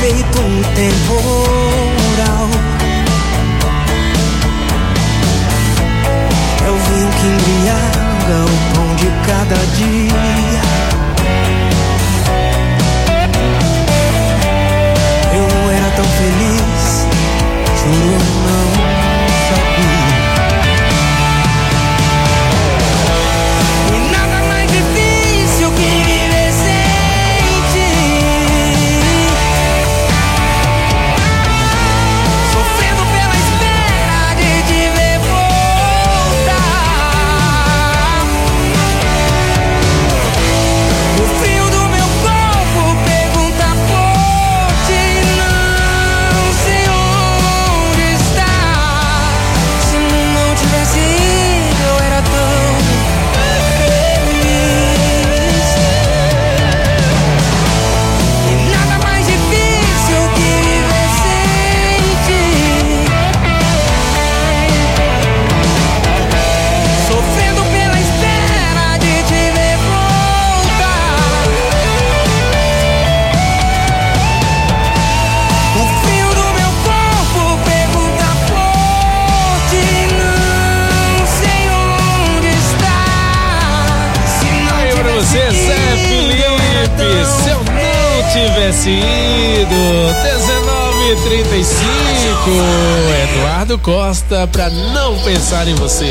feito um temporal. É o vinho que embriaga o pão de cada dia. Eu não era tão feliz, juro, eu não sabia. E nada mais difícil que viver sem ti, sofrendo pela espera de te ver voltar. O frio do meu corpo pergunta por ti, não sei onde está. Se não tivesse ido, eu era tão feliz. E nada mais difícil que viver sem ti, sofrendo pela espera de te ver voltar. O frio do meu corpo pergunta por ti, não sei onde está. Se não Aí pra você, tivesse Zé ido, Felipe, eu era tão se eu não tivesse ido. 19h35, Eduardo Costa, pra não pensar em você.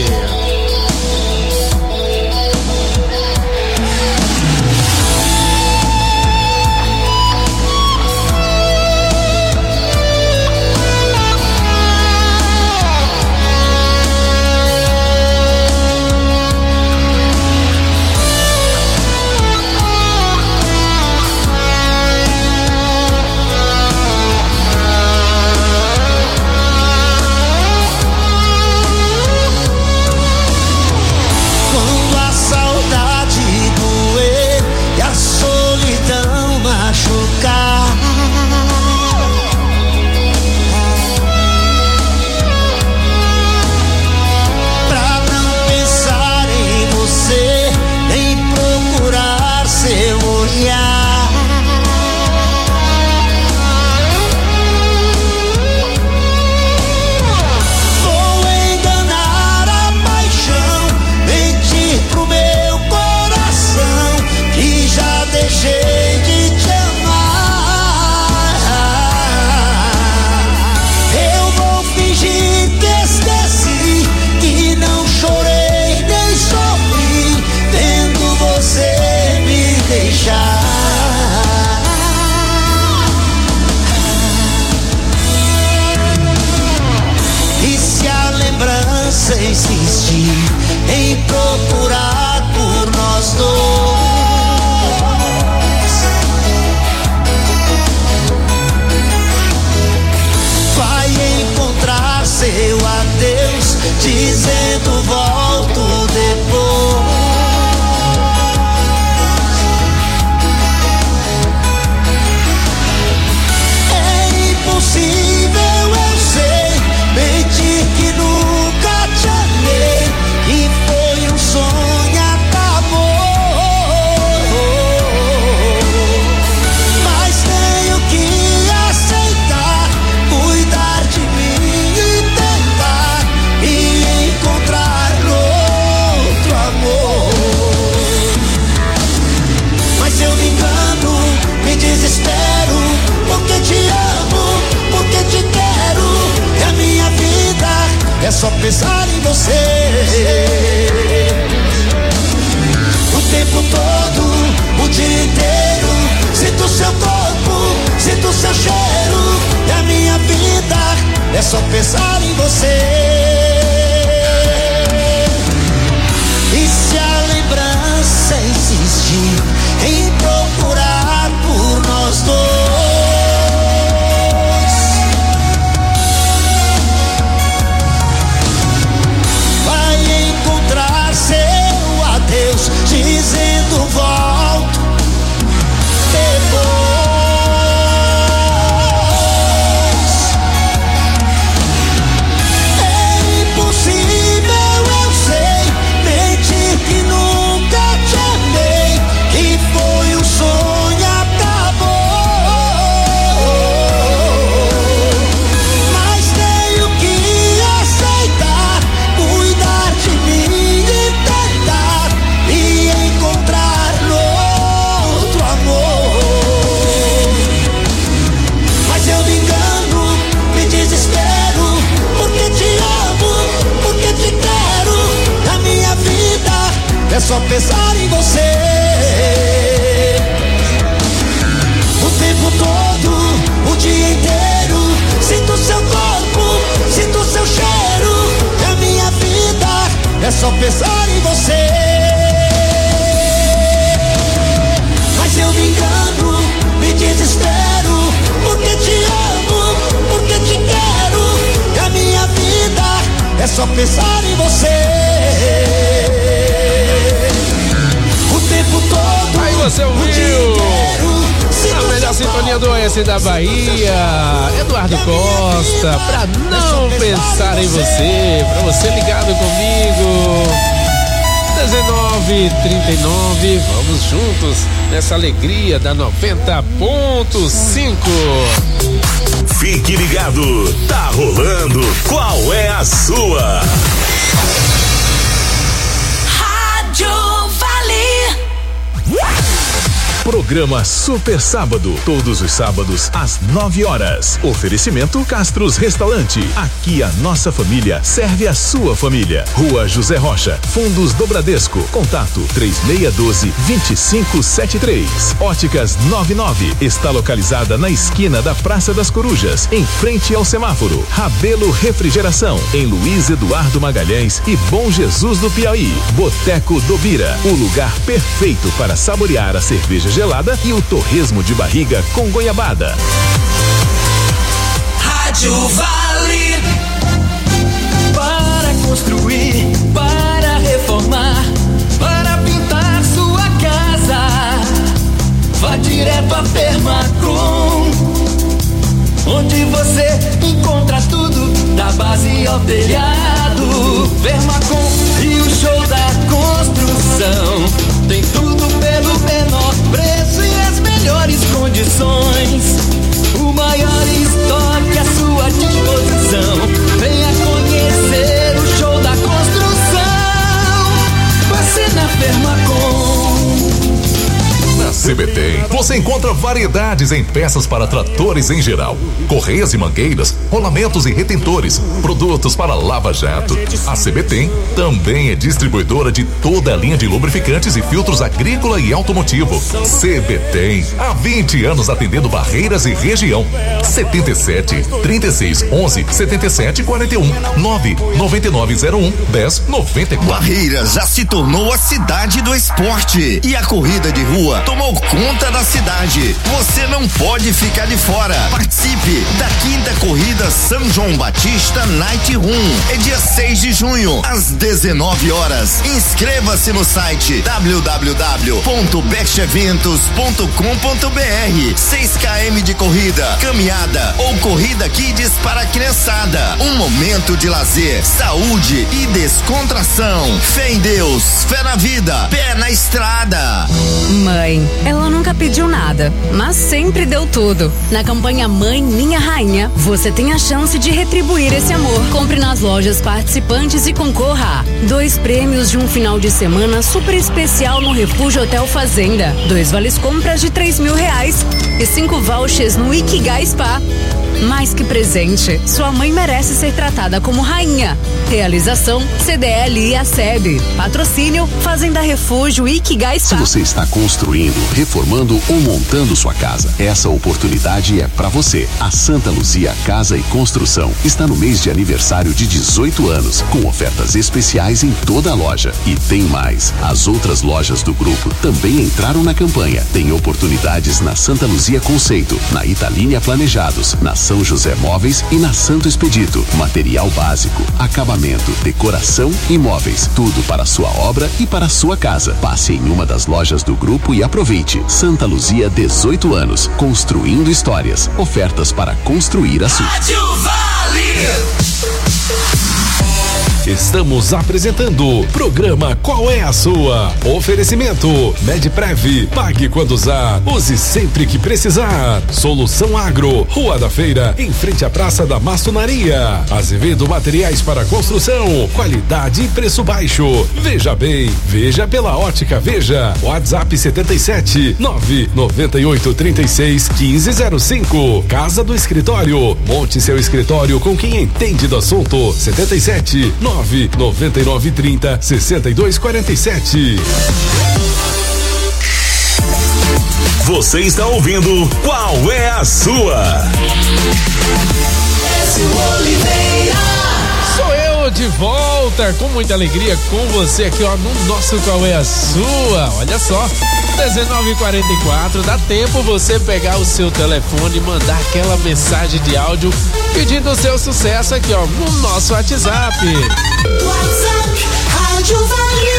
Quando a saudade doer e a solidão machucar, pra não pensar em você, nem procurar seu olhar. Vou enganar a paixão, mentir pro meu coração, que já deixei de te amar. Eu vou fingir que esqueci, que não chorei nem sofri, vendo você me deixar. E se a lembrança insistir em procurar por nós dois, vai encontrar seu adeus, dizendo volto depois. É impossível, eu sei, mentir que nunca te amei, e foi um sonho, acabou. Mas tenho que aceitar, cuidar de mim e tentar e encontrar outro amor. Mas eu me engano, me desespero, porque te amo, porque te quero, e a minha vida é só pensar em você. O tempo todo, o dia inteiro, sinto seu corpo, sinto seu cheiro, e a minha vida é só pensar em você. E se a lembrança insistir em procurar por nós dois, vai encontrar seu adeus, dizendo volto depois. pensar em você. O tempo todo, o dia inteiro, sinto seu corpo, sinto seu cheiro. E a minha vida é só pensar em você. Mas eu me engano, me desespero, porque te amo, porque te quero. E a minha vida é só pensar em você. O tempo todo. Aí você ouviu a melhor sintonia do Oeste da Bahia, Eduardo Costa, pra não pensar em você, pra você ligado comigo. 19h39, vamos juntos nessa alegria da 90.5. Fique ligado, tá rolando. Qual é a sua? Rádio Vale. Programa Super Sábado, todos os sábados às 9 horas. Oferecimento Castros Restaurante. Aqui a nossa família serve a sua família. Rua José Rocha, Fundos do Bradesco. Contato 3612-2573. Óticas 99 está localizada na esquina da Praça das Corujas, em frente ao semáforo. Rabelo Refrigeração, em Luiz Eduardo Magalhães e Bom Jesus do Piauí. Boteco do Bira, o lugar perfeito para saborear a cerveja gelada e o torresmo de barriga com goiabada. Rádio Vale. Para construir, para reformar, para pintar sua casa, vá direto a Permacom, onde você encontra tudo, da base ao telhado. Permacom e o show da construção, tem tudo pelo menor preço e as melhores condições. O maior estoque à sua disposição. Venha conhecer o show da construção. Você na Permacom. Na CBTEM, você encontra variedades em peças para tratores em geral, correias e mangueiras, rolamentos e retentores, produtos para lava-jato. A CBTEM também é distribuidora de toda a linha de lubrificantes e filtros agrícola e automotivo. CBTEM, há 20 anos atendendo Barreiras e região. 77 36 11 77 41 99901 1094. Barreiras já se tornou a cidade do esporte e a corrida de rua tomou conta da cidade. Você não pode ficar de fora. Participe da 5ª corrida São João Batista Night Run. É dia 6 de junho, às 19 horas. Inscreva-se no site www.besteventos.com.br. 6 km de corrida, caminhada ou corrida kids para a criançada. Um momento de lazer, saúde e descontração. Fé em Deus, fé na vida, pé na estrada. Mãe, ela nunca pediu nada, mas sempre deu tudo. Na campanha Mãe Minha Rainha, você tem a chance de retribuir esse amor. Compre nas lojas participantes e concorra a 2 prêmios de um final de semana super especial no Refúgio Hotel Fazenda, 2 vales compras de R$3.000 e 5 vouchers no Ikigai Spa. Mais que presente, sua mãe merece ser tratada como rainha. Realização CDL e ASEB. Patrocínio Fazenda Refúgio Ikigai Spa. Se você está construindo, reformando ou montando sua casa, essa oportunidade é para você. A Santa Luzia Casa e Construção está no mês de aniversário de 18 anos, com ofertas especiais em toda a loja. E tem mais, as outras lojas do grupo também entraram na campanha. Tem oportunidades na Santa Luzia Conceito, na Italínia Planejados, na São José Móveis e na Santo Expedito. Material básico, acabamento, decoração e móveis. Tudo para a sua obra e para a sua casa. Passe em uma das lojas do grupo e aproveite. Santa Luzia, 18 anos. Construindo histórias. Ofertas para construir a sua. Rádio Vale. Estamos apresentando o programa Qual é a Sua? Oferecimento Medprev, pague quando usar, use sempre que precisar. Solução Agro, Rua da Feira, em frente à Praça da Maçonaria. Azevedo Materiais para Construção, qualidade e preço baixo. Veja bem, veja pela Ótica Veja. WhatsApp 77 998 36 1505. Casa do Escritório, monte seu escritório com quem entende do assunto. 77 99930-6247. Você está ouvindo Qual é a Sua? Sou eu de volta com muita alegria com você aqui, ó, no nosso Qual é a Sua? Olha só, 19h44, dá tempo você pegar o seu telefone e mandar aquela mensagem de áudio pedindo o seu sucesso aqui, ó, no nosso WhatsApp. WhatsApp Rádio Vale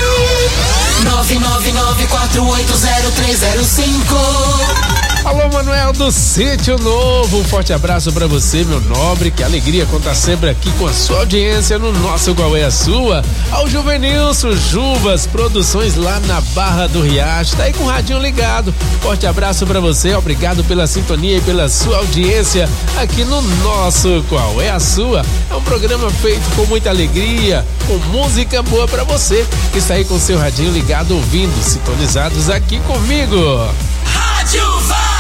999480305. Alô, Manuel do Sítio Novo, um forte abraço pra você, meu nobre, que alegria contar sempre aqui com a sua audiência no nosso Qual é a Sua? Ao Juvenilson Juvas Produções lá na Barra do Riacho, tá aí com o radinho ligado, forte abraço pra você, obrigado pela sintonia e pela sua audiência aqui no nosso Qual é a Sua? É um programa feito com muita alegria, com música boa pra você, que está aí com o seu radinho ligado, ouvindo, sintonizados aqui comigo. Rádio Vale.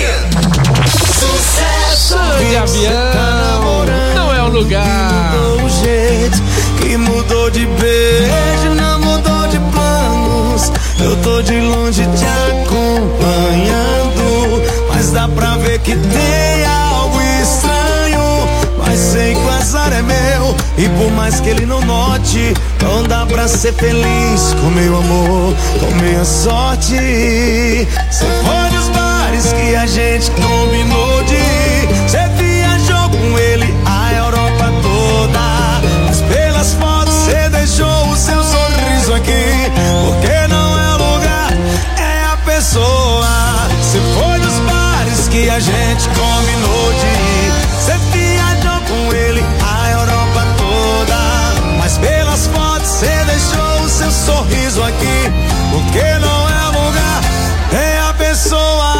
Sucesso de avião, não é o lugar. Mudou o jeito, que mudou de beijo, não mudou de planos. Eu tô de longe te acompanhando, mas dá pra ver que tem algo estranho. Mas sei que o azar é meu, e por mais que ele não note, não dá pra ser feliz com meu amor, com minha sorte. Cê foi nos bares que a gente combinou de ir, cê viajou com ele a Europa toda, mas pelas fotos cê deixou o seu sorriso aqui, porque não é o lugar, é a pessoa. Cê foi nos bares que a gente combinou de ir, cê viajou com ele a Europa toda, mas pelas fotos cê deixou o seu sorriso aqui, porque não é o lugar, é a pessoa.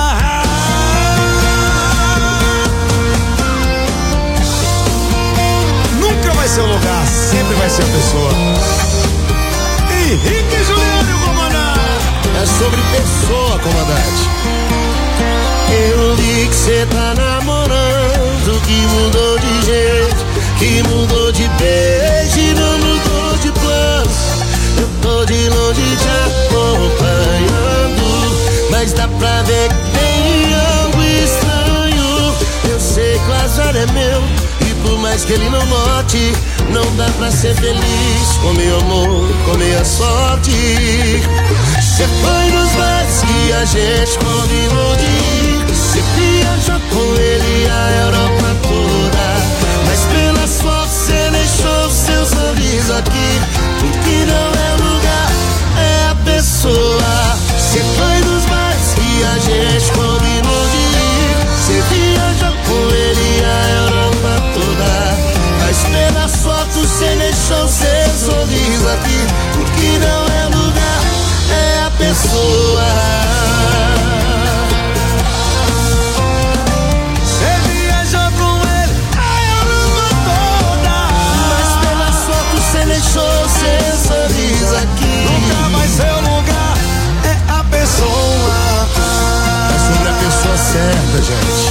Nunca vai ser o lugar, sempre vai ser a pessoa. Henrique Juliano, comandante. É sobre pessoa, comandante. Eu vi que cê tá namorando, que mudou de jeito, que mudou de beijo e não mudou de planos. Eu tô de longe te acompanhando, mas dá pra ver que tem algo estranho. Eu sei que o azar é meu, e por mais que ele não note, não dá pra ser feliz com meu amor, com minha sorte. Cê foi nos bares que a gente combinou de ir, cê viajou com ele a Europa toda, mas pelas fotos cê deixou seu sorriso aqui, porque não é lugar, é a pessoa. Cê foi nos bares que a gente combinou de ir, cê viajou com ele a Europa toda, mas pelas fotos cê deixou seu sorriso aqui, porque não é lugar, é a pessoa. Cê viajou com ele a Europa toda, mas pelas fotos cê deixou seu sorriso aqui, nunca vai ser o lugar, é a pessoa. É sobre a pessoa certa, gente.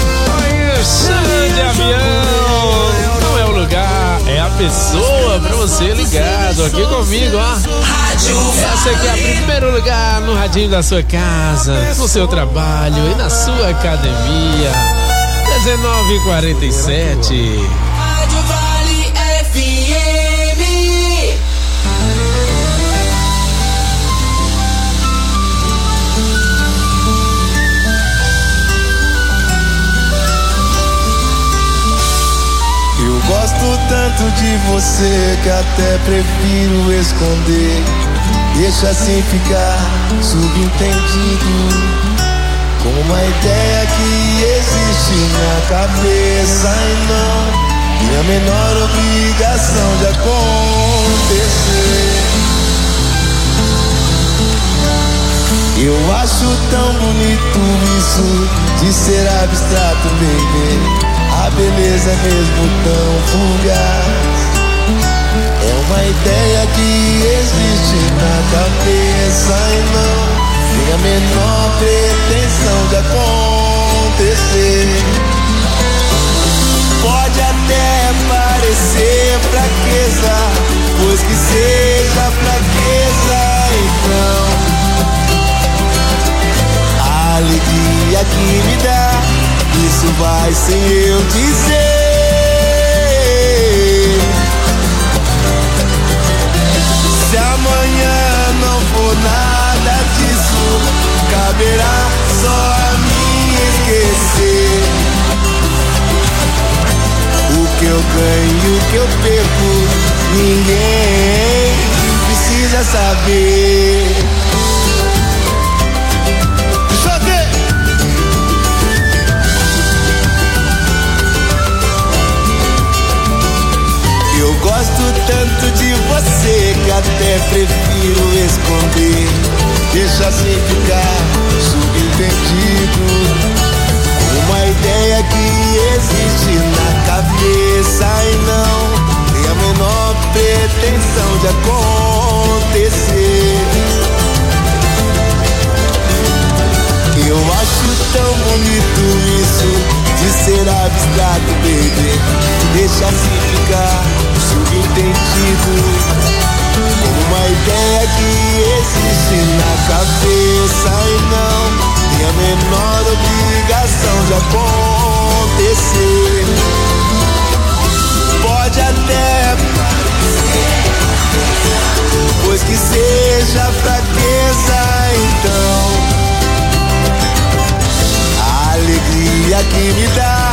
De avião, não é o lugar, é a pessoa. Pra você ligado aqui comigo, ó. Essa aqui é a primeiro lugar no radinho da sua casa, no seu trabalho e na sua academia. 19h47. Rádio Vale FM. Eu gosto tanto de você que até prefiro esconder. Deixa assim ficar subentendido, com uma ideia que existe na cabeça e não tem a menor obrigação de acontecer. Eu acho tão bonito isso de ser abstrato, baby. A beleza é mesmo tão fugaz, é uma ideia que existe na cabeça e não tem a menor pretensão de acontecer. Pode até parecer fraqueza, vai sem eu dizer. Se amanhã não for nada disso, caberá só a mim esquecer. O que eu ganho e o que eu perco, ninguém precisa saber. Eu gosto tanto de você que até prefiro esconder. Deixa sem ficar subentendido uma ideia que existe na cabeça e não tem a menor pretensão de acontecer. Eu acho tão bonito isso de ser abstrato, baby. Deixa assim ficar subentendido como uma ideia que existe na cabeça e não tem a menor obrigação de acontecer. Pode até parecer, pois que seja fraqueza então. A alegria que me dá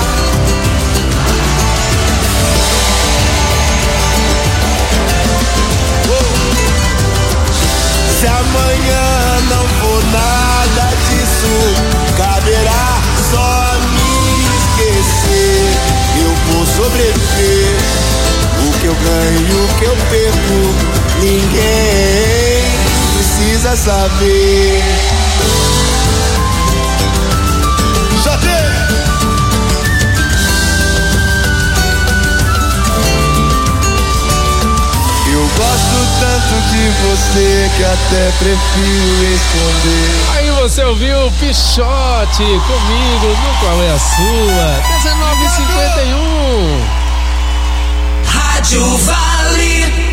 se amanhã não for nada disso, caberá só a mim esquecer. Eu vou sobreviver, o que eu ganho e o que eu perco, ninguém precisa saber. Eu gosto tanto de você que até prefiro esconder. Aí você ouviu Pichote comigo no Qual é a Sua? 19h51. Rádio Vale.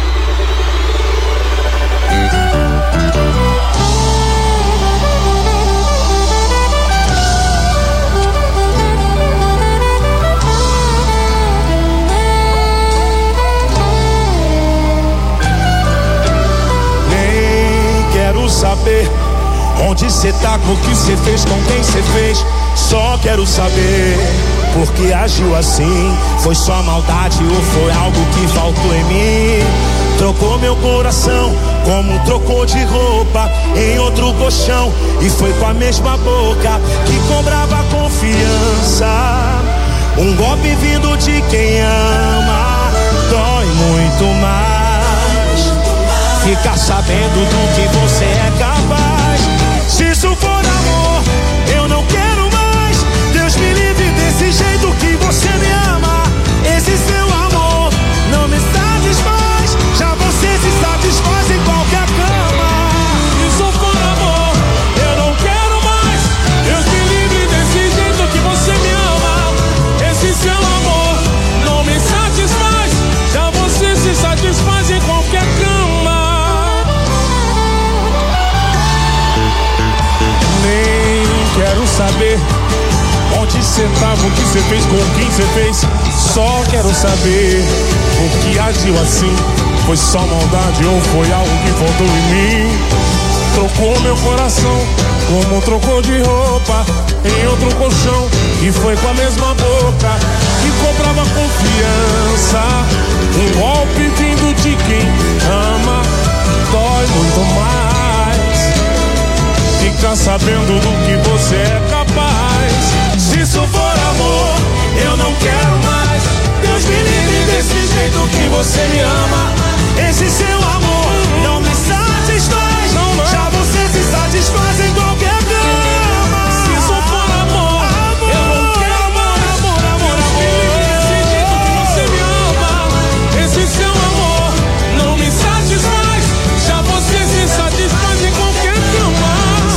Quero saber onde cê tá, o que cê fez, com quem cê fez. Só quero saber por que agiu assim. Foi só maldade ou foi algo que faltou em mim? Trocou meu coração como trocou de roupa em outro colchão, e foi com a mesma boca que cobrava confiança. Um golpe vindo de quem ama dói muito mais. Ficar sabendo do que você é capaz. Se isso for amor, eu não quero mais. Deus me livre desse jeito que você me ama. Esse seu amor não me satisfaz. Já você se satisfaz em qualquer cama. Se isso for amor, eu não quero mais. Deus me livre desse jeito que você me ama. Esse seu amor não me satisfaz. Já você se satisfaz em qualquer cama. Nem quero saber onde cê tava, o que cê fez, com quem cê fez. Só quero saber o que agiu assim. Foi só maldade ou foi algo que faltou em mim? Trocou meu coração como trocou de roupa em outro colchão, e foi com a mesma boca que cobrava confiança. Um golpe vindo de quem ama dói muito mais. Fica sabendo do que você é capaz. Se isso for amor, eu não quero mais. Deus me livre desse jeito que você me ama. Esse seu amor não me satisfaz. Já você se satisfaz em qualquer cama. Se isso for amor, eu não quero mais. Deus me livre desse jeito que você me ama. Esse seu amor não me satisfaz. Já você se satisfaz em qualquer cama.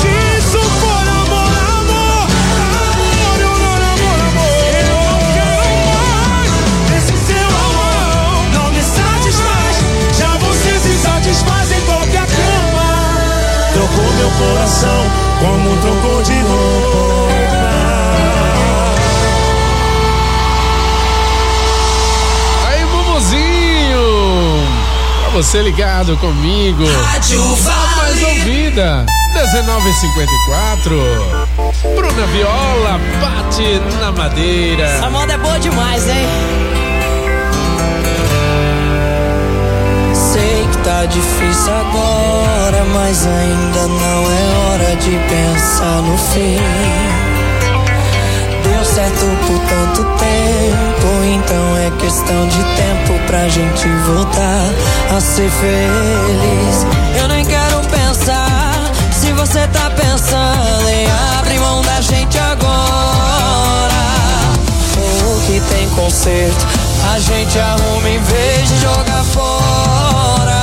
Trocou meu coração como trocou de roupa você ligado comigo. A mais ouvida, 1954. Bruna Viola, bate na madeira. Essa moda é boa demais, hein? Sei que tá difícil agora, mas ainda não é hora de pensar no fim. Deu certo por tanto tempo, então é questão de tempo pra gente voltar a ser feliz. Eu nem quero pensar se você tá pensando em abrir mão da gente agora. O que tem conserto a gente arruma em vez de jogar fora.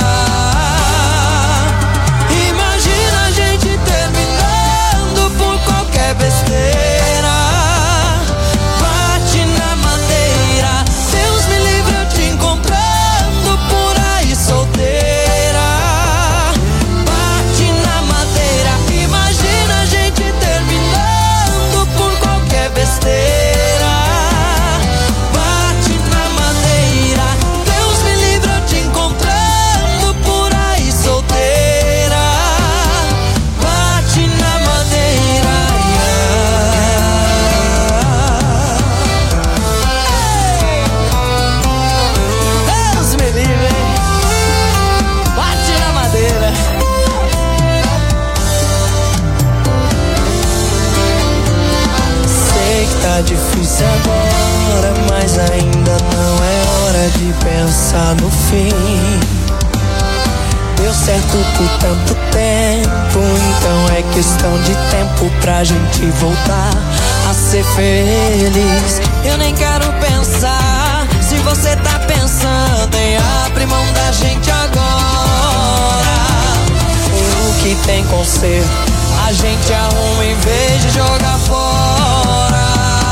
Imagina a gente terminando por qualquer besteira. Bate na madeira, Deus me livre eu te encontrando por aí solteira. Bate na madeira, imagina a gente terminando por qualquer besteira. Tá difícil agora, mas ainda não é hora de pensar no fim. Deu certo por tanto tempo, então é questão de tempo pra gente voltar a ser feliz. Eu nem quero pensar se você tá pensando em abrir mão da gente agora. O que tem conserto a gente arruma em vez de jogar fora.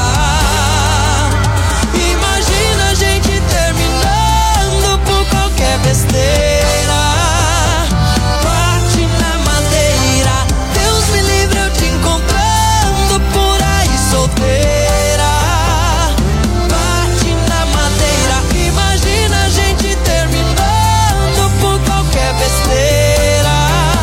Besteira, bate na madeira, Deus me livre eu te encontrando por aí solteira. Bate na madeira, imagina a gente terminando por qualquer besteira.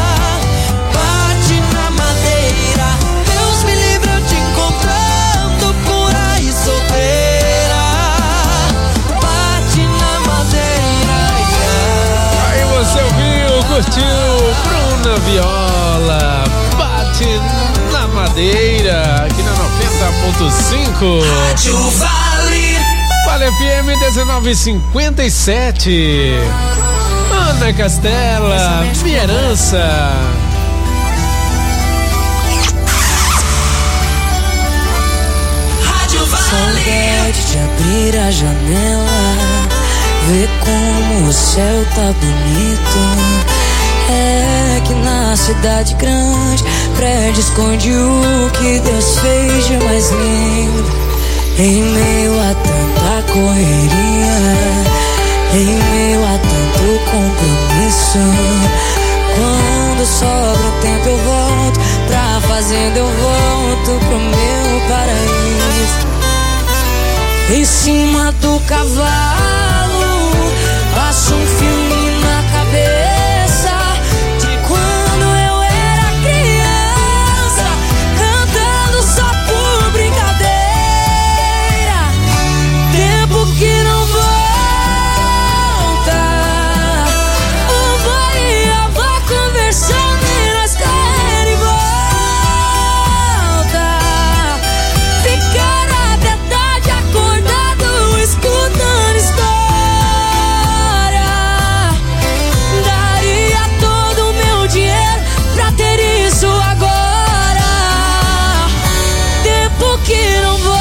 Bate na madeira, Deus me livre eu te encontrando por aí solteira. Bate na madeira. Você ouviu, curtiu Bruna Viola, bate na madeira, aqui na 90.5 Rádio Vale. Vale FM 1957. Ana Castela, minha herança. Rádio Vale. Saudade de abrir a janela, ver como o céu tá bonito. É que na cidade grande, prédio esconde o que Deus fez de mais lindo. Em meio a tanta correria, em meio a tanto compromisso, quando sobra um tempo eu volto pra fazenda, eu volto pro meu paraíso. Em cima do cavalo, passo um filme na cabeça de quando eu era criança, cantando só por brincadeira. Tempo que não volta, o vô e a avó conversando e nós correndo em volta. Ficar até tarde acordado escutando história. Daria todo o meu dinheiro pra ter isso agora. Tempo que não volta,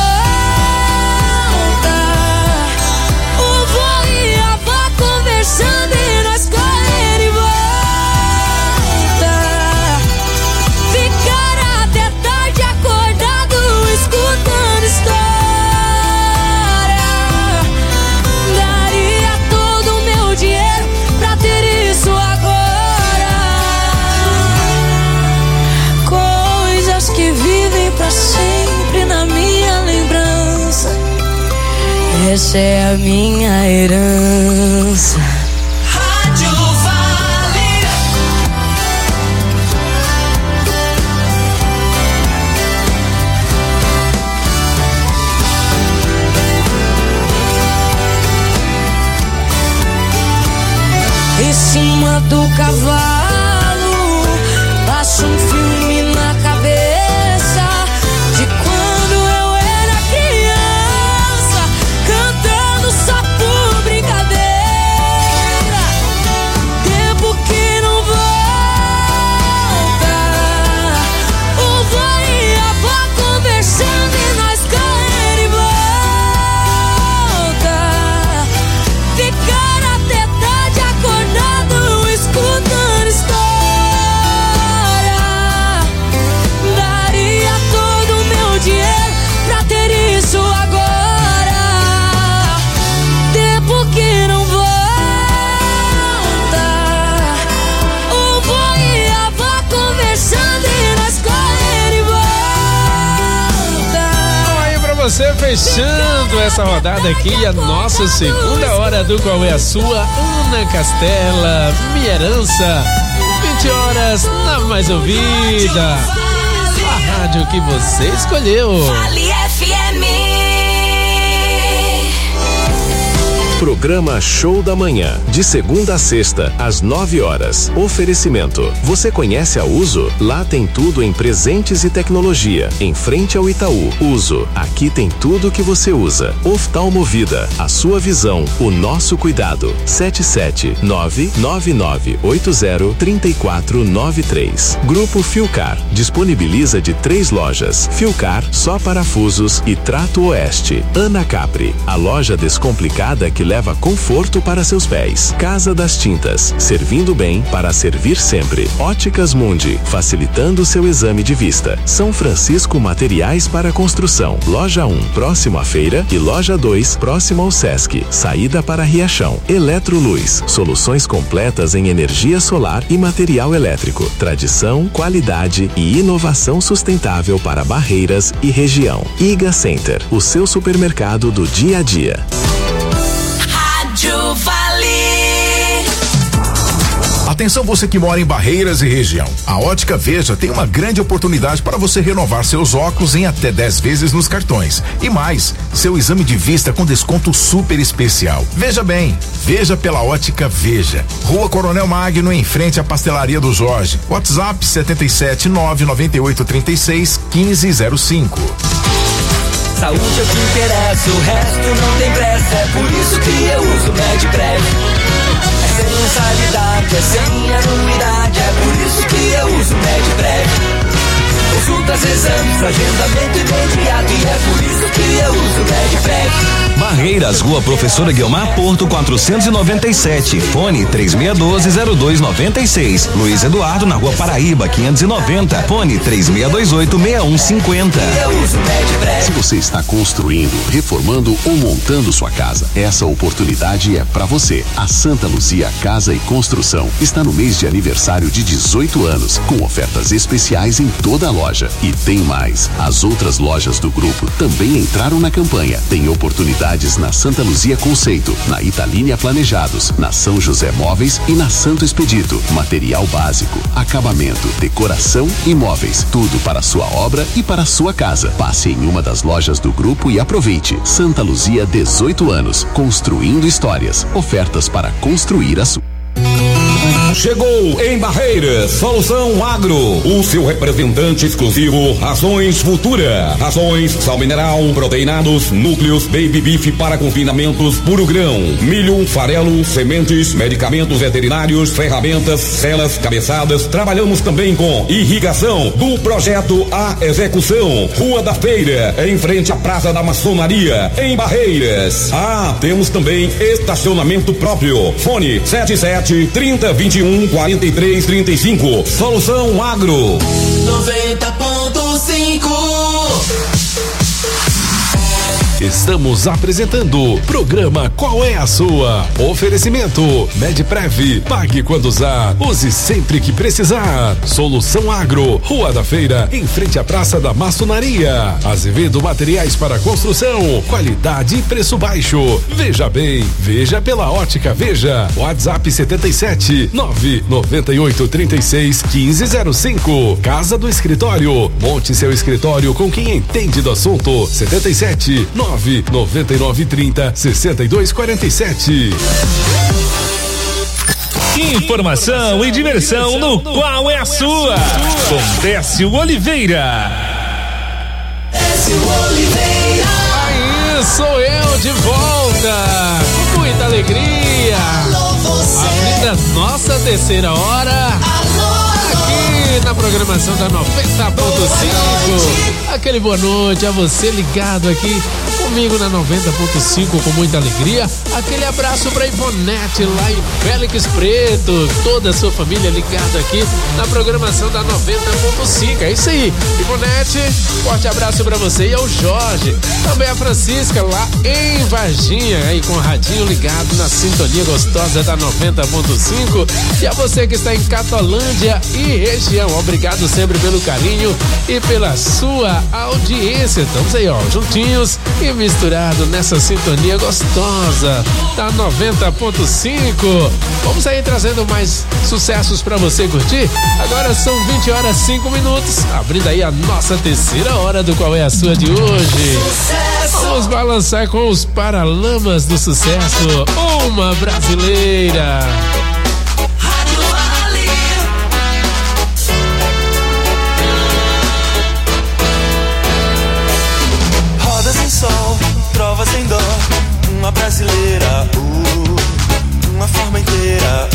o vô e a avó conversando e nós correndo em volta. Ficar até tarde acordado escutando história. Daria todo o meu dinheiro pra ter isso agora. Coisas que vivem pra sempre na minha lembrança. Essa é a minha herança. Rádio cima do cavalo. Passo um filme na cabeça de quando eu era criança, cantando só por brincadeira. Tempo que não volta. O vô e a avó conversando e nós correndo e volta. Ficar até tarde acordado, escutando história. Daria todo o meu dinheiro pra ter isso agora. Tempo que não volta. O vô e a avó conversando e nós correndo e volta. Aí pra você, fechando essa rodada aqui, a nossa segunda hora do Qual é a Sua, Ana Castela, Minha Herança, 20 horas na mais ouvida, a rádio que você escolheu. Vale FM. Programa Show da Manhã, de segunda a sexta, às 9 horas. Oferecimento. Você conhece a Uso? Lá tem tudo em presentes e tecnologia. Em frente ao Itaú. Uso. Aqui tem tudo que você usa. Oftalmovida. A sua visão. O nosso cuidado. 77999803493. Grupo Filcar. Disponibiliza de 3 lojas. Filcar, só parafusos e Trato Oeste. Ana Capri. A loja descomplicada que leva conforto para seus pés. Casa das Tintas, servindo bem para servir sempre. Óticas Mundi, facilitando seu exame de vista. São Francisco Materiais para Construção. Loja 1, próximo à feira, e Loja 2, próximo ao Sesc. Saída para Riachão. Eletroluz, soluções completas em energia solar e material elétrico. Tradição, qualidade e inovação sustentável para Barreiras e região. Iga Center, o seu supermercado do dia a dia. Rádio Vale. Atenção você que mora em Barreiras e região. A Ótica Veja tem uma grande oportunidade para você renovar seus óculos em até 10 vezes nos cartões. E mais, seu exame de vista com desconto super especial. Veja bem, veja pela Ótica Veja. Rua Coronel Magno, em frente à Pastelaria do Jorge. WhatsApp 77998361505. Saúde é o que interessa, o resto não tem pressa. É por isso que eu uso Medprev. É sem mensalidade, é sem anuidade. É por isso que eu uso Medprev. Consultas, exames, agendamento imediato. E é por isso que eu uso Medprev. Barreiras, Rua Professora Guiomar Porto 497, fone 3612-0296. Luiz Eduardo, na Rua Paraíba 590, fone 3628-6150. Se você está construindo, reformando ou montando sua casa, essa oportunidade é para você. A Santa Luzia Casa e Construção está no mês de aniversário de 18 anos, com ofertas especiais em toda a loja. E tem mais, as outras lojas do grupo também entraram na campanha. Tem oportunidades na Santa Luzia Conceito, na Italínia Planejados, na São José Móveis e na Santo Expedito. Material básico, acabamento, decoração e móveis. Tudo para a sua obra e para a sua casa. Passe em uma das lojas do grupo e aproveite. Santa Luzia, 18 anos. Construindo histórias. Ofertas para construir a sua. Chegou em Barreiras, Solução Agro, o seu representante exclusivo, Rações Futura, rações, sal mineral, proteinados, núcleos, baby beef para confinamentos, puro grão, milho, farelo, sementes, medicamentos veterinários, ferramentas, celas, cabeçadas. Trabalhamos também com irrigação, do projeto à execução. Rua da Feira, em frente à Praça da Maçonaria, em Barreiras. Temos também estacionamento próprio. Fone 77-30-21-43-35. Solução Agro 90.5. Estamos apresentando o programa Qual é a Sua? Oferecimento Medprev, pague quando usar, use sempre que precisar. Solução Agro, Rua da Feira, em frente à Praça da Maçonaria. Azevedo Materiais para Construção, qualidade e preço baixo. Veja bem, veja pela Ótica Veja. WhatsApp 77-99836-1505. Casa do Escritório, monte seu escritório com quem entende do assunto. 77-99930-6247. Informação e diversão no Qual é a Sua? Com Décio Oliveira. Aí, sou eu de volta. Com muita alegria. Abrindo a nossa terceira hora. Aqui na programação da 90.5. Aquele boa noite a você ligado aqui comigo na 90.5 com muita alegria. Aquele abraço pra Ivonete lá em Félix Preto, toda a sua família ligada aqui na programação da 90.5. É isso aí, Ivonete, forte abraço pra você e ao Jorge, também a Francisca lá em Varginha, aí com o radinho ligado na sintonia gostosa da 90.5. E a você que está em Catolândia e região, obrigado sempre pelo carinho e pela sua audiência. Estamos aí, ó, juntinhos e misturado nessa sintonia gostosa da 90.5. Vamos aí trazendo mais sucessos pra você curtir. Agora são 20h05, abrindo aí a nossa terceira hora do Qual é a Sua de hoje. Vamos balançar com os Paralamas do Sucesso, uma brasileira. Sol, trovas em dó, uma brasileira, uma forma inteira,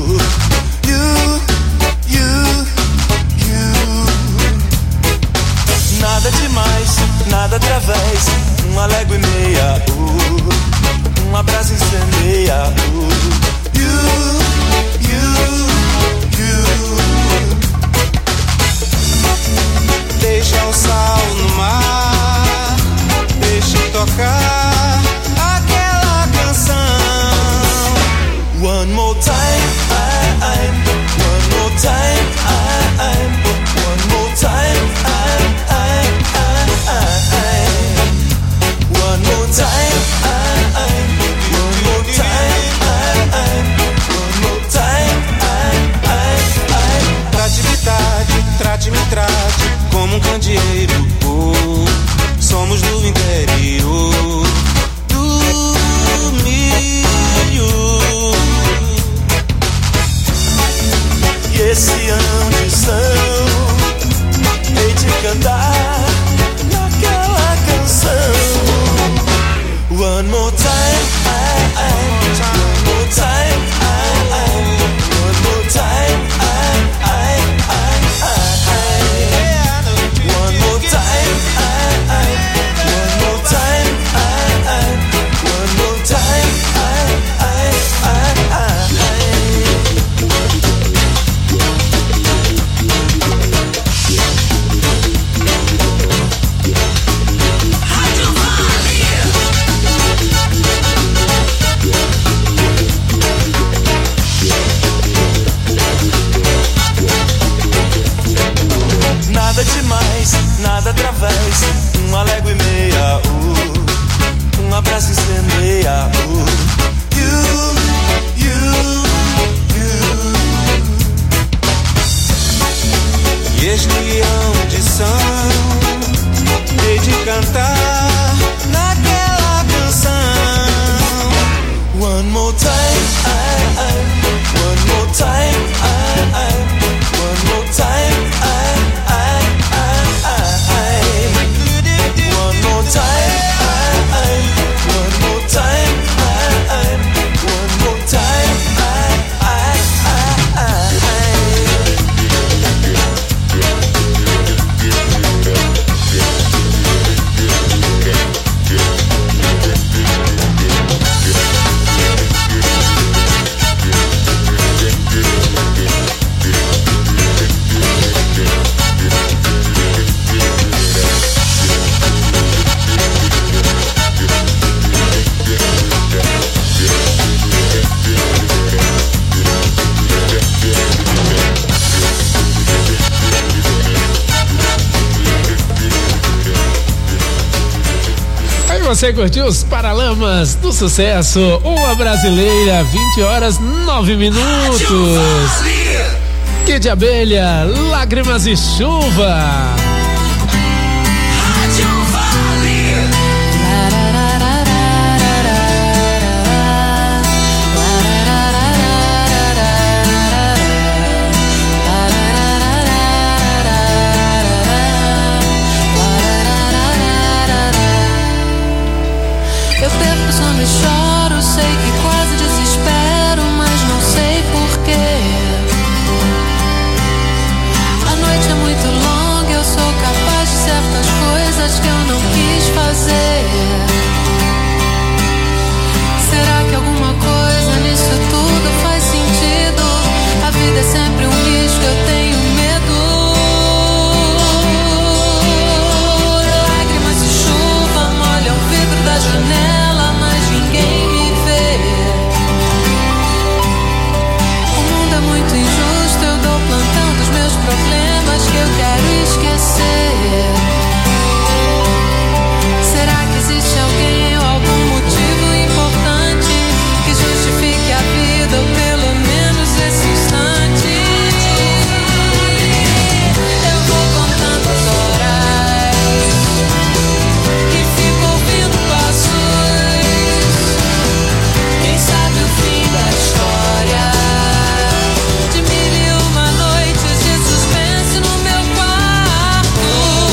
you. Nada demais, nada através, uma légua e meia, uma brasa incendeia, you. Deixa o sal no mar, deixa eu tocar aquela canção. One more time, one more time, one more time, one more time, one more time, trate-me, trate como um candeeiro. Somos do interior do milho. E esse ambição, hei de cantar naquela canção. One more time, one more time, one more time, one more time. Nada demais, nada através, uma légua e meia, uma brasa incendeia, you. E este ambição, hei de cantar naquela canção. One more time, one more time, one more time, one more time, one more time, one more time, Você curtiu os Paralamas do Sucesso, uma brasileira, 20h09. Kid Abelha, Lágrimas e Chuva. perco o sono e choro, sei que quase desespero, mas não sei porquê. A noite é muito longa, eu sou capaz de certas coisas que eu não quis fazer. Será que alguma coisa nisso tudo faz sentido? A vida é sempre um risco, eu tenho medo. Lágrimas de chuva molham o vidro da janela, mas ninguém me vê. O mundo é muito injusto, eu dou plantão dos meus problemas que eu quero esquecer. Será que existe alguém ou algum motivo importante que justifique a vida ou pelo menos esse instante? Eu vou contando as horas e fico ouvindo passos. Quem sabe o fim da história de 1001 noites de suspense no meu quarto.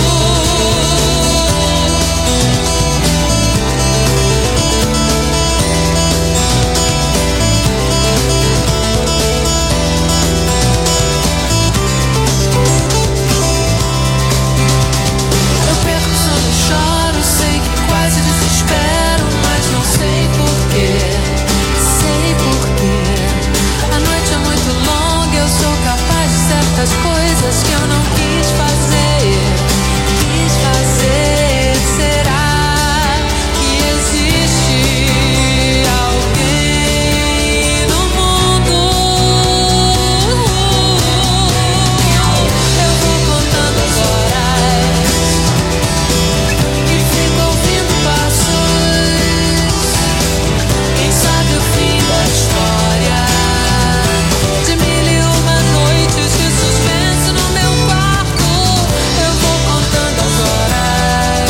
Eu perco o sono e choro, sei que quase desespero, mas não sei porquê. Sei porquê. A noite é muito longa, eu sou capaz de certas coisas que eu não quis fazer. Quis fazer. Será que existe alguém no mundo? Eu vou contando as horas e fico ouvindo passos. Quem sabe o fim da história de 1001 noites de suspense no meu quarto. Eu vou contando as horas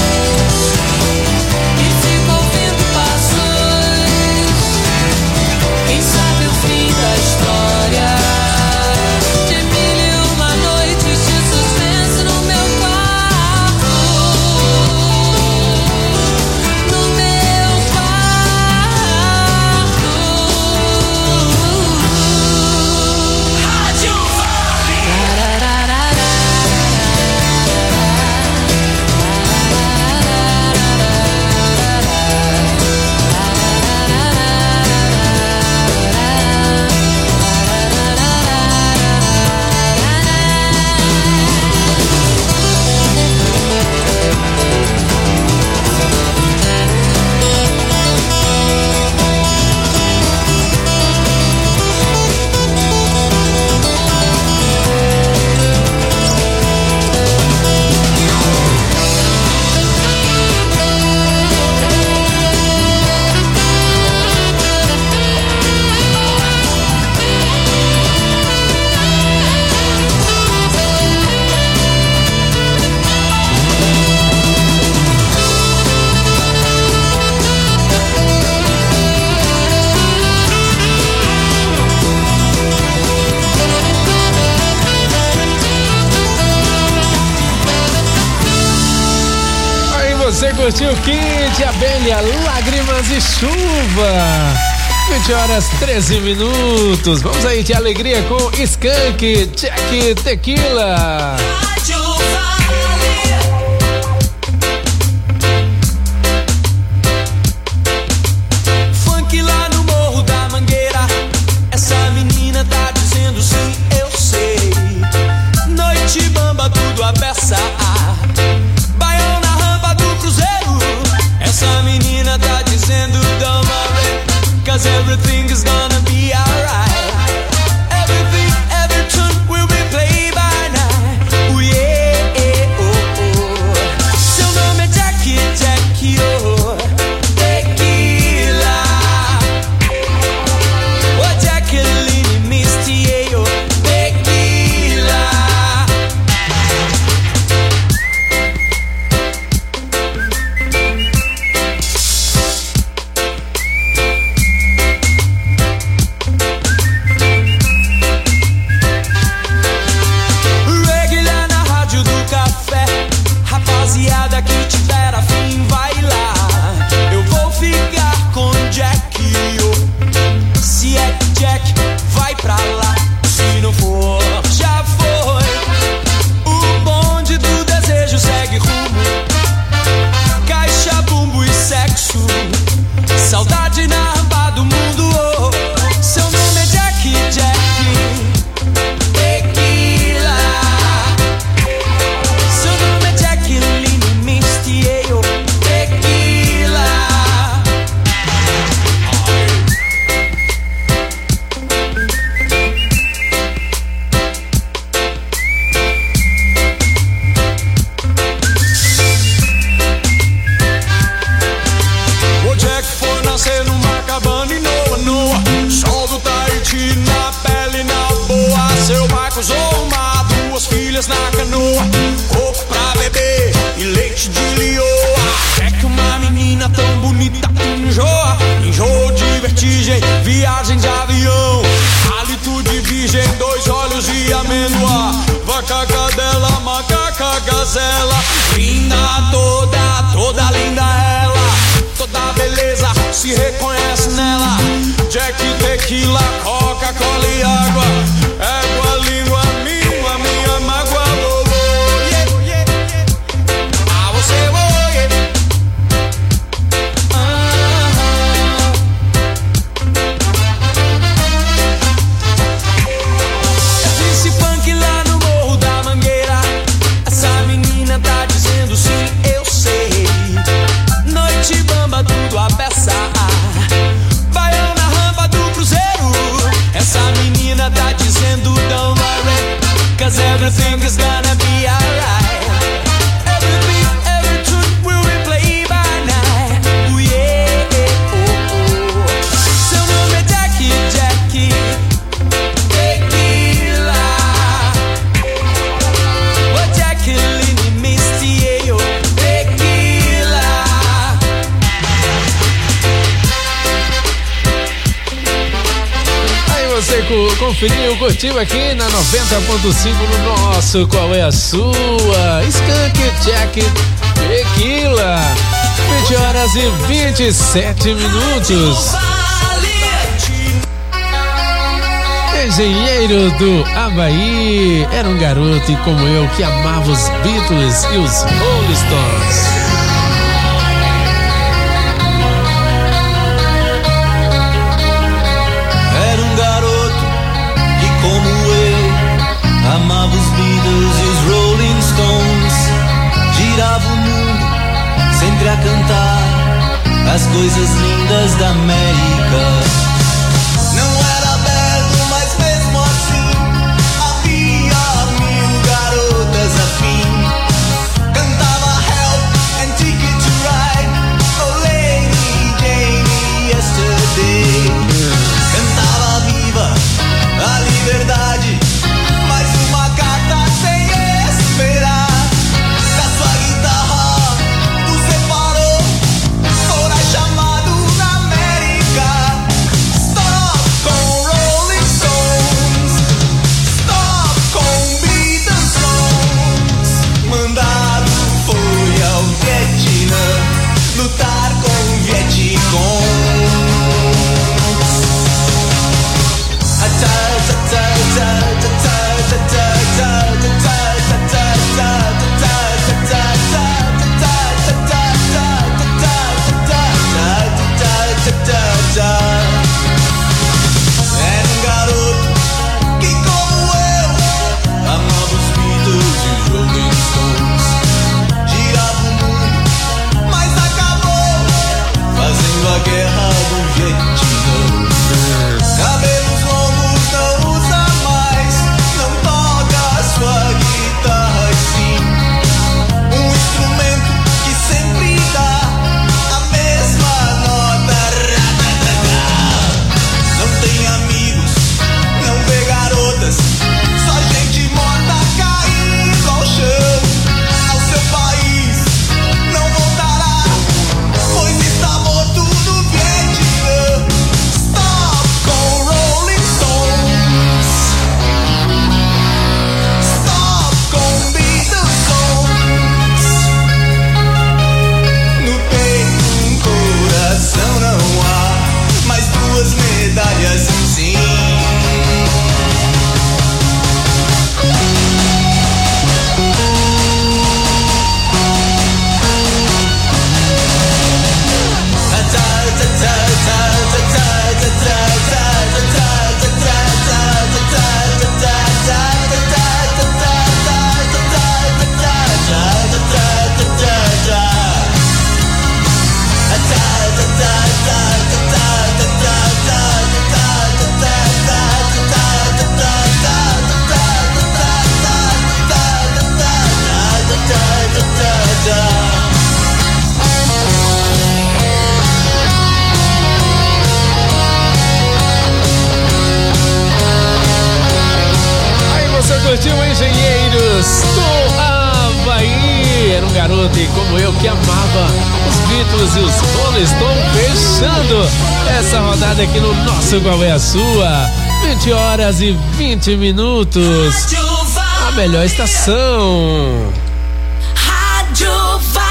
e fico ouvindo passos. Quem sabe o fim da história de 1001 noites de suspense no meu quarto. No meu quarto. Rádio Você curtiu o Kid Abelha, Lágrimas e Chuva. 20 horas 13 minutos. Vamos aí de alegria com Skank, Jack Tequila. Funk lá no Morro da Mangueira. Essa menina tá dizendo sim, eu sei. Noite bamba, tudo a beça. Baião na rampa do cruzeiro. Essa menina tá dizendo don't worry, 'cause everything is gonna be alright. Everything, every tune will be played by night. Oh yeah, oh oh. Seu nome é Jack, Jack, oh. Tequila. Oh Jacqueline Misty, oh. Tequila. vertigem, viagem de avião, hálito de virgem, 2 olhos de amêndoa, vaca, cadela, macaca, gazela, linda toda linda ela, toda beleza se reconhece nela, Jack, tequila, Coca-Cola e água, égua, língua, minha mágoa, ah, você, tudo a peça. Baião na rampa do cruzeiro. Essa menina tá dizendo don't worry, 'cause everything is gonna be alright. Every beat, every tune will replay by night. Oh yeah, oh, oh. Seu nome é Jackie, tequila. Oh, Jacqueline Misty, oh, tequila. Você conferiu, curtiu aqui na 90.5 no nosso Qual é a Sua? Skunk, Jack, Tequila. 20h27. Engenheiro do Havaí era um garoto e como eu que amava os Beatles e os Rolling Stones. Amava os Beatles e os Rolling Stones. Girava o mundo sempre a cantar as coisas lindas da América. Não era aberto, mas mesmo assim havia 1000 garotas afim. Cantava Help and Ticket to Ride, Oh Lady Jane Yesterday. Cantava Viva a liberdade, fechando essa rodada aqui no nosso Qual é a Sua? 20 horas e 20 minutos. A melhor estação. Rádio Vale.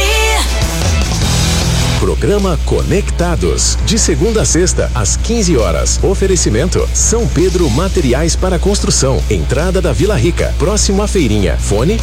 Programa Conectados, de segunda a sexta, às 15 horas. Oferecimento: São Pedro Materiais para Construção, entrada da Vila Rica, próximo à feirinha. Fone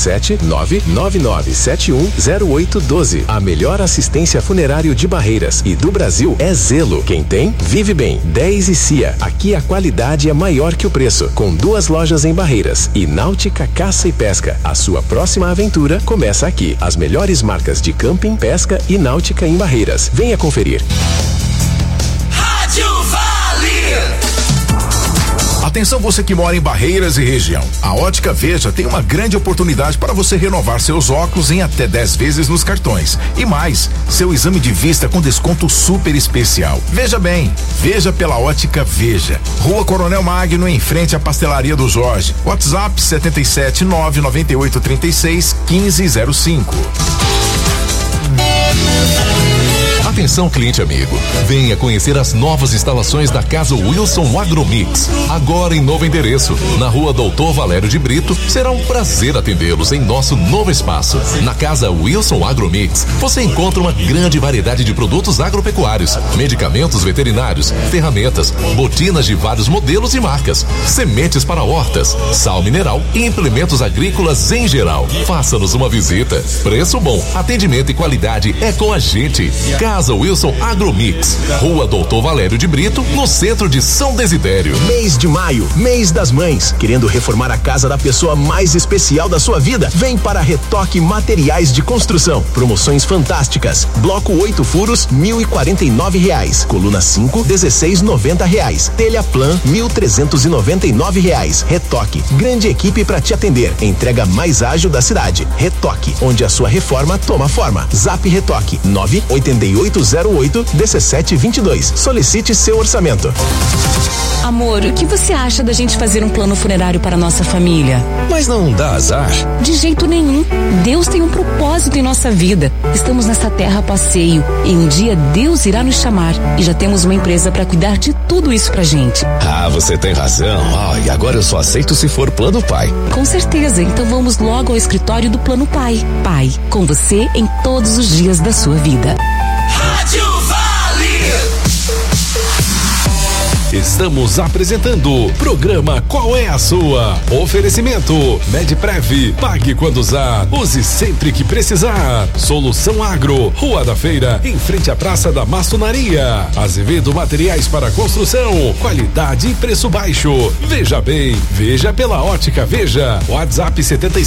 77999710812. A melhor assistência funerário de Barreiras e do Brasil é Zelo. Quem tem, vive bem. 10 e Cia. Aqui a qualidade é maior que o preço. Com 2 lojas em Barreiras. E Náutica Caça e Pesca. A sua próxima aventura começa aqui. As melhores marcas de camping, pesca e náutica em Barreiras. Venha conferir. Rádio Vale. Atenção você que mora em Barreiras e região. A Ótica Veja tem uma grande oportunidade para você renovar seus óculos em até 10 vezes nos cartões. E mais, seu exame de vista com desconto super especial. Veja bem, veja pela Ótica Veja. Rua Coronel Magno, em frente à Pastelaria do Jorge. WhatsApp 77998361505. Atenção, cliente amigo. Venha conhecer as novas instalações da Casa Wilson Agromix. Agora em novo endereço, na Rua Doutor Valério de Brito. Será um prazer atendê-los em nosso novo espaço. Na Casa Wilson Agromix, você encontra uma grande variedade de produtos agropecuários, medicamentos veterinários, ferramentas, botinas de vários modelos e marcas, sementes para hortas, sal mineral e implementos agrícolas em geral. Faça-nos uma visita. Preço bom, atendimento e qualidade é com a gente. Casa Wilson Agromix, Rua Doutor Valério de Brito, no centro de São Desidério. Mês de maio, mês das mães. Querendo reformar a casa da pessoa mais especial da sua vida? Vem para Retoque Materiais de Construção. Promoções fantásticas. Bloco 8 furos, R$1.049. Coluna 5, R$16,90. Telha Plan, R$1.399. Retoque, grande equipe para te atender. Entrega mais ágil da cidade. Retoque, onde a sua reforma toma forma. Zap Retoque, 98808-1722. Solicite seu orçamento. Amor, o que você acha da gente fazer um plano funerário para nossa família? Mas não dá azar? De jeito nenhum. Deus tem um propósito em nossa vida. Estamos nessa terra a passeio e um dia Deus irá nos chamar. E já temos uma empresa para cuidar de tudo isso pra gente. Ah, você tem razão. E agora eu só aceito se for Plano Pai. Com certeza, então vamos logo ao escritório do Plano Pai. Pai, com você em todos os dias da sua vida. Rádio Vale. Estamos apresentando o programa Qual é a Sua? Oferecimento Medprev, pague quando usar, use sempre que precisar. Solução Agro, Rua da Feira, em frente à Praça da Maçonaria. Azevedo Materiais para Construção, qualidade e preço baixo. Veja bem, veja pela Ótica Veja. WhatsApp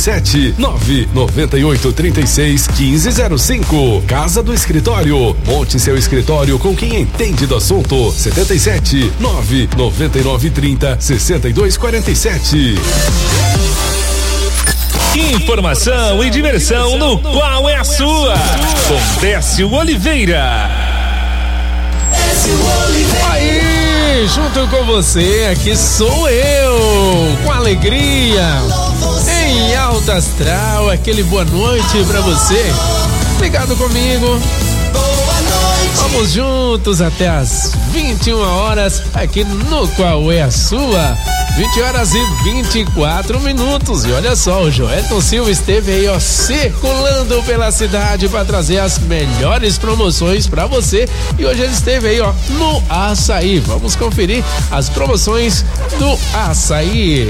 77-99836-1505. Casa do Escritório, monte seu escritório com quem entende do assunto. 77-99930-6247. Informação e diversão no Qual é a Sua? Com Décio Oliveira. Aí, junto com você, aqui sou eu, com alegria, em alta astral, aquele boa noite pra você, ligado comigo. Vamos juntos até as 21 horas aqui no Qual é a Sua? 20 horas e 24 minutos. E olha só, o Joelton Silva esteve aí, ó, circulando pela cidade para trazer as melhores promoções para você. E hoje ele esteve aí, ó, no Açaí. Vamos conferir as promoções do Açaí.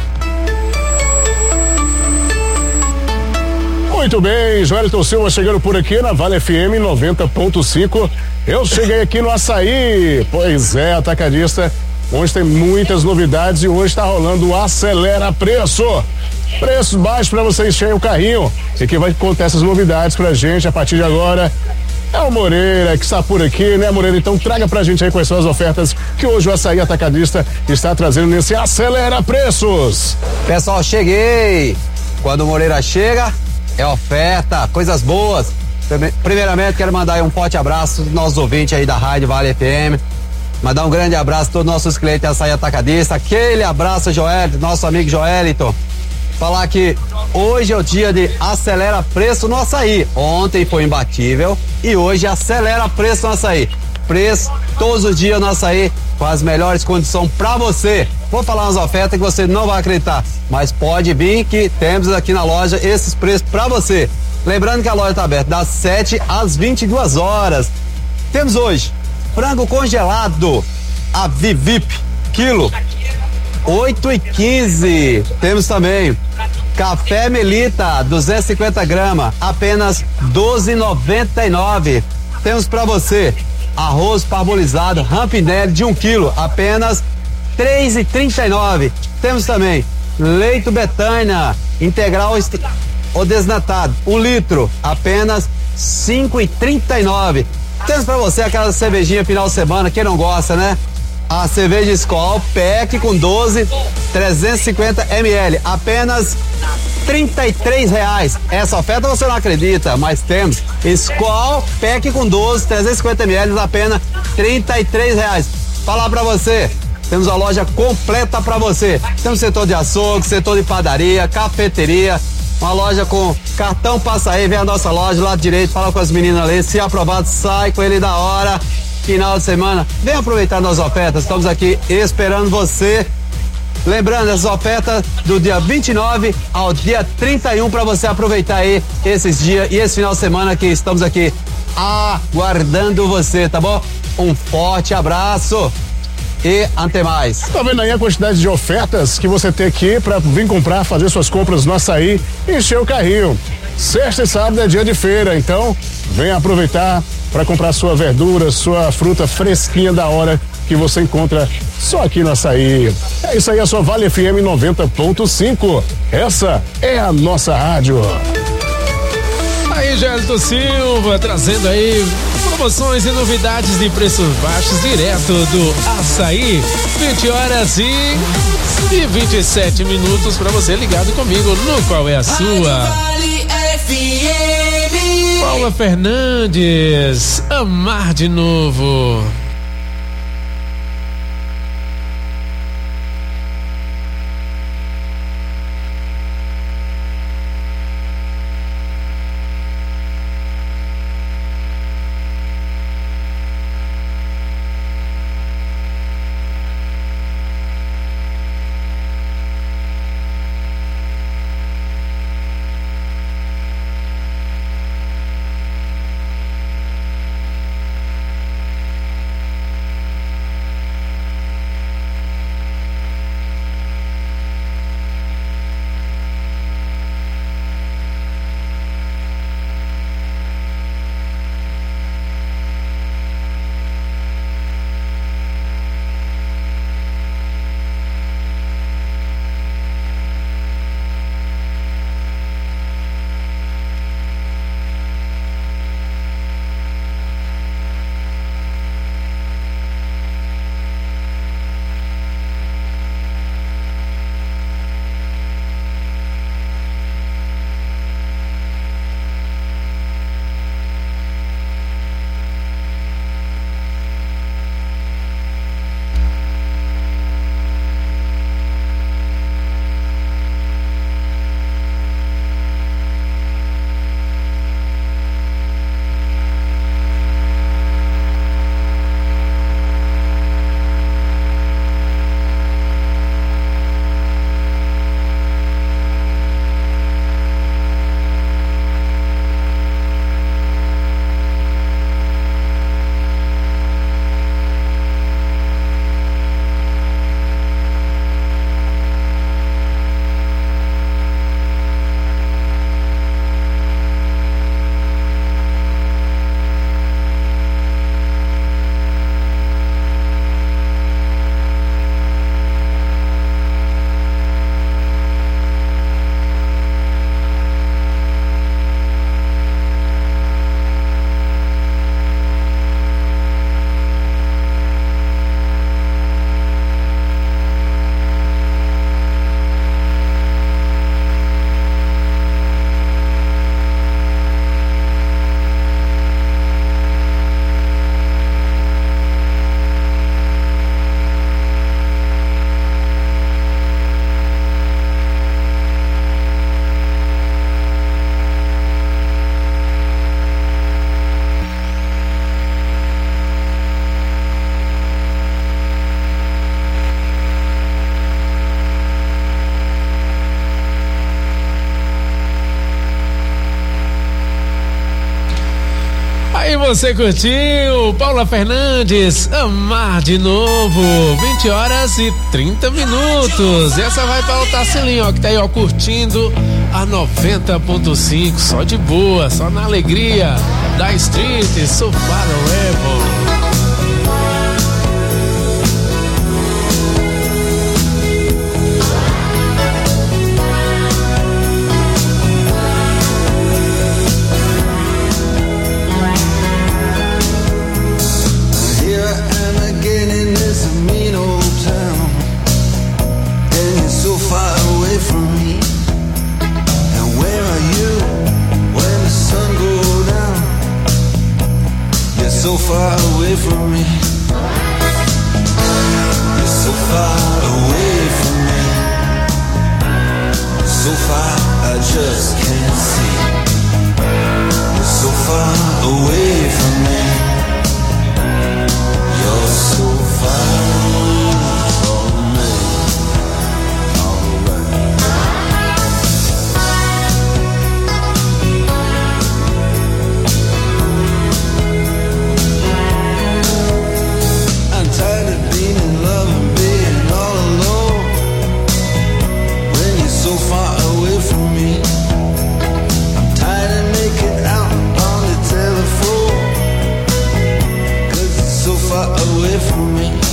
Muito bem, Joelton Silva chegando por aqui na Vale FM 90.5. Eu cheguei aqui no Açaí. Pois é, atacadista. Hoje tem muitas novidades e hoje está rolando o Acelera Preço. Preços baixos para você encher o carrinho. E quem vai contar essas novidades pra gente a partir de agora é o Moreira, que está por aqui, né, Moreira? Então traga pra gente aí quais são as ofertas que hoje o Açaí Atacadista está trazendo nesse Acelera Preços. Pessoal, cheguei. Quando o Moreira chega, é oferta, coisas boas. Primeiramente, quero mandar aí um forte abraço aos nossos ouvintes aí da Rádio Vale FM. Mandar um grande abraço a todos os nossos clientes Açaí Atacadista. Aquele abraço, Joel, nosso amigo Joelito. Falar que hoje é o dia de acelera preço no açaí. Ontem foi imbatível e hoje acelera preço no açaí. Preço todos os dias no açaí com as melhores condições pra você. Vou falar umas ofertas que você não vai acreditar, mas pode vir que temos aqui na loja esses preços pra você. Lembrando que a loja tá aberta das 7 às 22 horas. Temos hoje frango congelado, a Vivip, quilo, 8,15. Temos também café Melita, 250 gramas, apenas 12,99. Temos pra você arroz parbolizado Rampinelli de 1 quilo, apenas 3,39. Temos também leite Betânia integral ou desnatado, 1 litro, apenas 5,39. Temos pra você aquela cervejinha final de semana, quem não gosta, né? A cerveja Skol PEC com 12, 350 ml, apenas R$33. Essa oferta você não acredita, mas temos Skol PEC com 12, 350 ml, apenas R$33. Falar pra você, temos a loja completa pra você. Temos setor de açougue, setor de padaria, cafeteria, uma loja com cartão passa aí, vem a nossa loja, lado direito, fala com as meninas ali, se aprovado, sai com ele da hora. Final de semana, vem aproveitar nossas ofertas, estamos aqui esperando você. Lembrando, as ofertas do dia 29 ao dia 31 para você aproveitar aí esses dias e esse final de semana que estamos aqui aguardando você, tá bom? Um forte abraço e até mais. Tá vendo aí a quantidade de ofertas que você tem aqui para vir comprar, fazer suas compras no açaí e encher o carrinho. Sexta e sábado é dia de feira, então vem aproveitar para comprar sua verdura, sua fruta fresquinha da hora que você encontra só aqui no açaí. É isso aí, a sua Vale FM 90.5. Essa é a nossa rádio. Aí, Gelton Silva, trazendo aí promoções e novidades de preços baixos direto do açaí. 20 horas e 27 minutos para você ligado comigo no Qual é a Sua. Paula Fernandes, Amar de Novo. você curtiu Paula Fernandes, Amar de Novo, 20h30. Essa vai para o Tacilinho, ó, que tá aí, ó, curtindo a 90.5, só de boa, só na alegria da Street, So Far Away. So far away from me. You're so far away from me. So far I just can't see. You're so far away from me. You're so far from me. So far away from me. I'm tired of making out on the telephone, 'cause it's so far away from me.